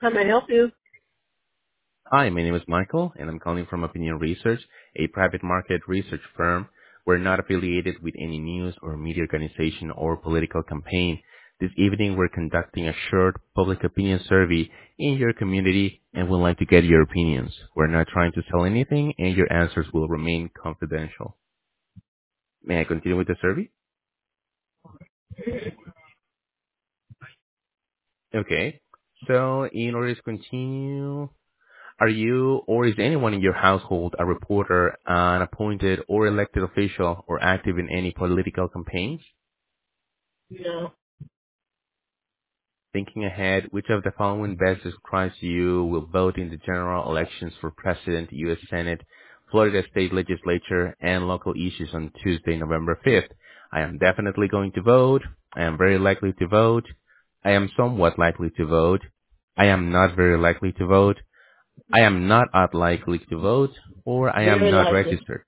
How may I help you? Hi, my name is Michael, and I'm calling from Opinion Research, a private market research firm. We're not affiliated with any news or media organization or political campaign. This evening, we're conducting a short public opinion survey in your community and would like to get your opinions. We're not trying to sell anything, and your answers will remain confidential. May I continue with the survey? Okay. So, in order to continue, are you or is anyone in your household a reporter, an appointed or elected official, or active in any political campaigns? No. Thinking ahead, which of the following best describes you will vote in the general elections for President, U.S. Senate, Florida State Legislature, and local issues on Tuesday, November 5th? I am definitely going to vote. I am very likely to vote. I am somewhat likely to vote. I am not very likely to vote. I am not likely to vote, or I am Very not likely. registered.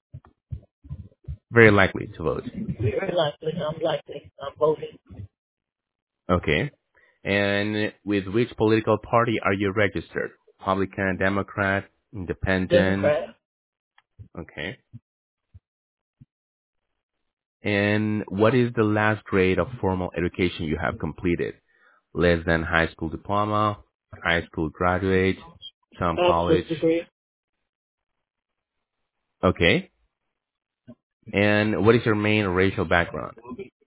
Very likely to vote. Very likely. I'm likely. I'm voting Okay. And with which political party are you registered? Republican, Democrat, Independent? Democrat. Okay. And what is the last grade of formal education you have completed? Less than high school diploma, high school graduate, some Bachelor's college? degree. Okay. And what is your main racial background?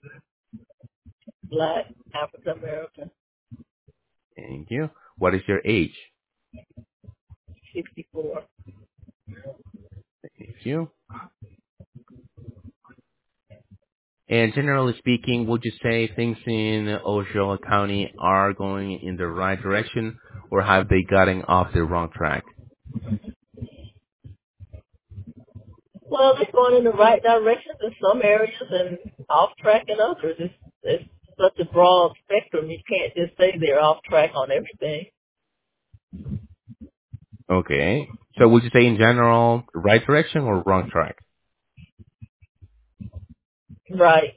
Black. African American. Thank you. What is your age? 64. Thank you. And generally speaking, would you say things in Osceola County are going in the right direction, or have they gotten off the wrong track? Well, they're going in the right direction in some areas and off track in others. It's such a broad spectrum. You can't just say they're off track on everything. Okay. So would you say in general, right direction or wrong track? Right.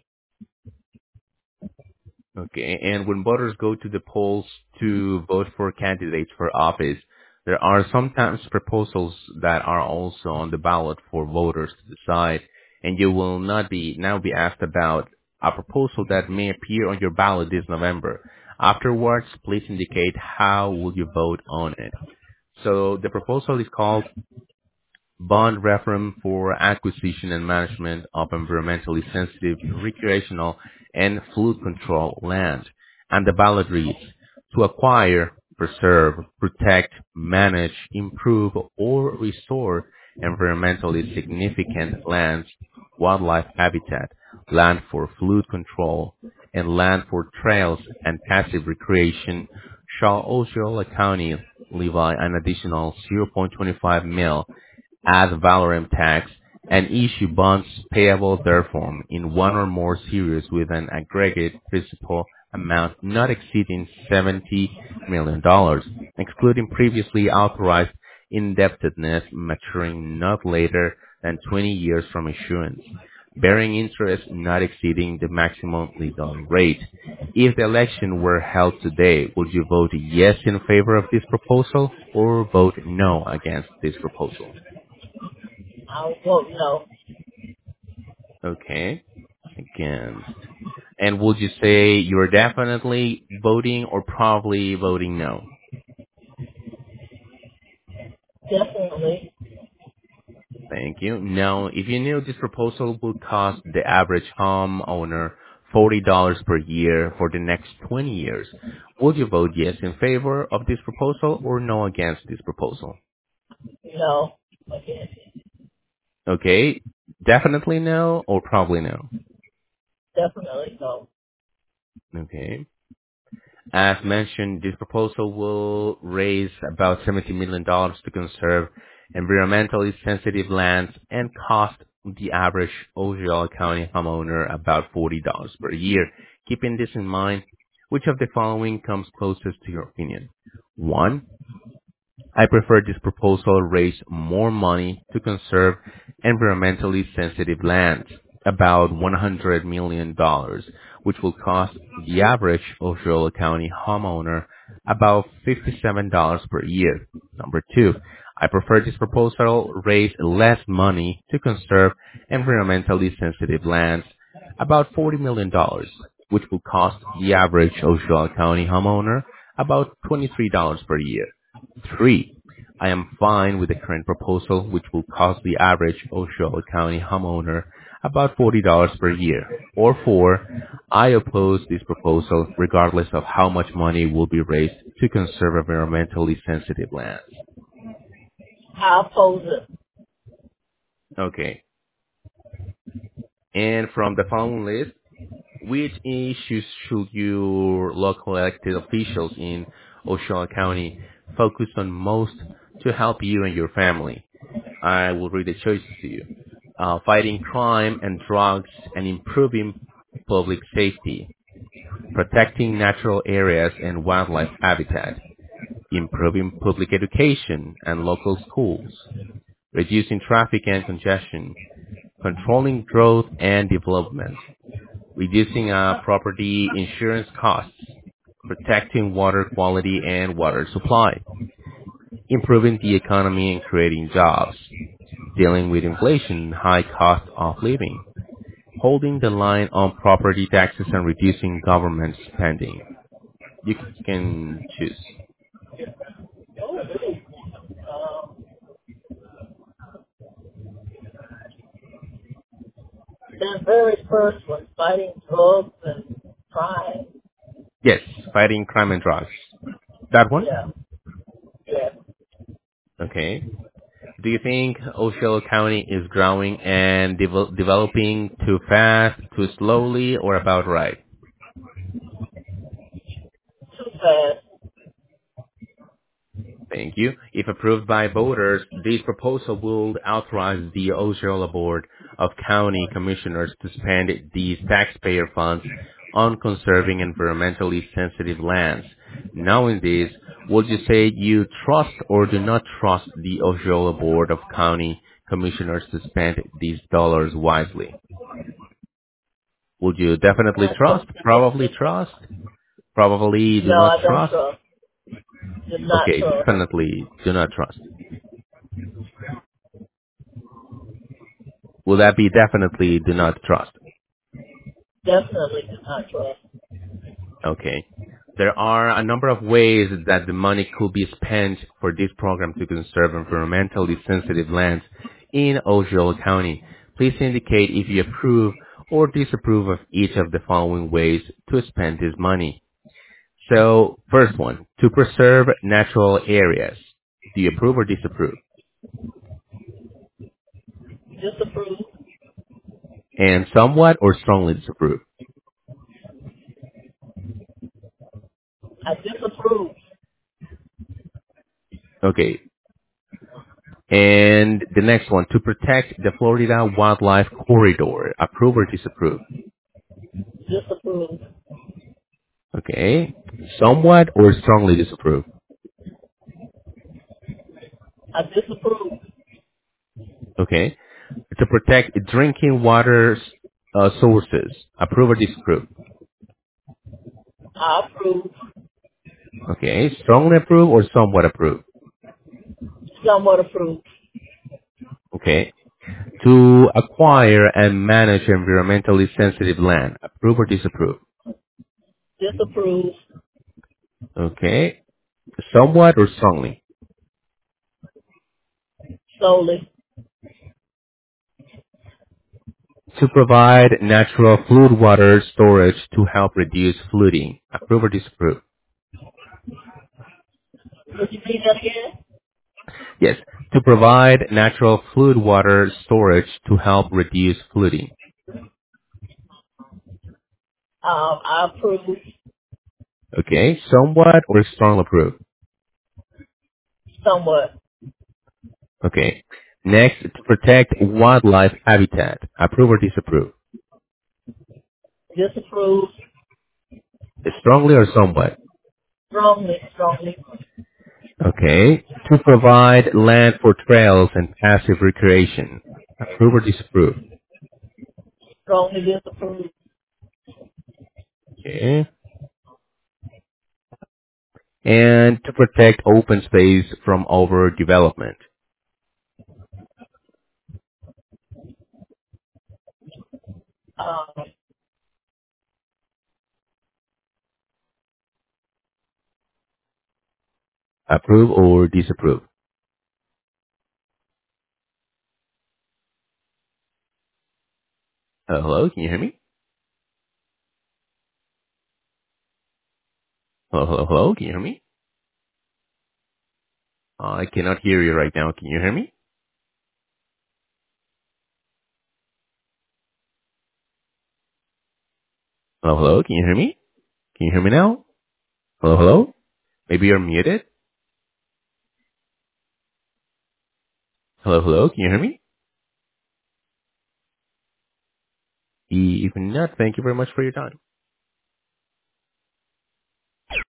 Okay. And when voters go to the polls to vote for candidates for office, there are sometimes proposals that are also on the ballot for voters to decide, and you will not be now be asked about a proposal that may appear on your ballot this November. Afterwards, please indicate how will you vote on it. So the proposal is called bond reform for acquisition and management of environmentally sensitive recreational and flood control land. And the ballot reads, to acquire, preserve, protect, manage, improve, or restore environmentally significant lands, wildlife habitat, land for flood control, and land for trails and passive recreation shall Osceola County levy an additional 0.25 mil as Valorem tax and issue bonds payable therefrom in one or more series with an aggregate principal amount not exceeding $70 million, dollars, excluding previously authorized indebtedness maturing not later than 20 years from issuance, bearing interest not exceeding the maximum legal rate. If the election were held today, would you vote yes in favor of this proposal or vote no against this proposal? I'll vote no. Okay. Against. And would you say you're definitely voting or probably voting no? Definitely. Thank you. Now, if you knew this proposal would cost the average homeowner $40 per year for the next 20 years, would you vote yes in favor of this proposal or no against this proposal? No. Again. Okay. Definitely no or probably no? Definitely no. Okay. As mentioned, this proposal will raise about $70 million dollars to conserve environmentally sensitive lands and cost the average Osceola County homeowner about $40 per year. Keeping this in mind, which of the following comes closest to your opinion? 1. I prefer this proposal raise more money to conserve environmentally sensitive lands, about $100 million, dollars, which will cost the average Osceola County homeowner about $57 per year. Number two, I prefer this proposal raise less money to conserve environmentally sensitive lands, about $40 million, dollars, which will cost the average Osceola County homeowner about $23 per year. Three, I am fine with the current proposal, which will cost the average Osceola County homeowner about $40 per year. Or four, I oppose this proposal regardless of how much money will be raised to conserve environmentally sensitive lands. I oppose it. Okay. And from the following list, which issues should your local elected officials in Osceola County focus on most to help you and your family? I will read the choices to you. Fighting crime and drugs and improving public safety, protecting natural areas and wildlife habitat, improving public education and local schools, reducing traffic and congestion, controlling growth and development, reducing property insurance costs, protecting water quality and water supply, improving the economy and creating jobs, dealing with inflation, high cost of living, holding the line on property taxes and reducing government spending. You can choose. Um, the very first one, fighting drugs and crime. Yes, fighting crime and drugs. That one? Yeah, yeah. Okay. Do you think Osceola County is growing and developing too fast, too slowly, or about right? Too fast. Thank you. If approved by voters, this proposal will authorize the Osceola Board of County Commissioners to spend these taxpayer funds on conserving environmentally sensitive lands. Knowing this, would you say you trust or do not trust the Osceola Board of County Commissioners to spend these dollars wisely? Would you definitely trust? Probably trust? Probably do No, not I don't trust? trust. Do not Okay, trust. definitely do not trust. Will that be definitely do not trust? Definitely do not trust. Okay. There are a number of ways that the money could be spent for this program to conserve environmentally sensitive lands in Osceola County. Please indicate if you approve or disapprove of each of the following ways to spend this money. So, first one, to preserve natural areas. Do you approve or disapprove? Disapprove. And somewhat or strongly disapprove? I disapprove. Okay. And the next one, to protect the Florida Wildlife Corridor. Approve or disapprove? Disapprove. Okay. Somewhat or strongly disapprove? I disapprove. Okay. To protect drinking water sources. Approve or disapprove? I approve. Okay. Strongly approve or somewhat approve? Somewhat approve. Okay. To acquire and manage environmentally sensitive land. Approve or disapprove? Disapprove. Okay. Somewhat or strongly? Solely. To provide natural fluid water storage to help reduce flooding. Approve or disapprove? Would you read that again? Yes. To provide natural fluid water storage to help reduce flooding. I approve. Okay. Somewhat or strong approve? Somewhat. Okay. Next, to protect wildlife habitat. Approve or disapprove? Disapprove. Strongly or somewhat? Strongly. Strongly. Okay. To provide land for trails and passive recreation. Approve or disapprove? Strongly disapprove. Okay. and to protect open space from overdevelopment. Um, Approve or disapprove? Hello, can you hear me? Hello, hello, hello, can you hear me? I cannot hear you right now. Can you hear me? Hello, hello, can you hear me? Can you hear me now? Hello, hello? Maybe you're muted? Hello, hello, can you hear me? If not, thank you very much for your time.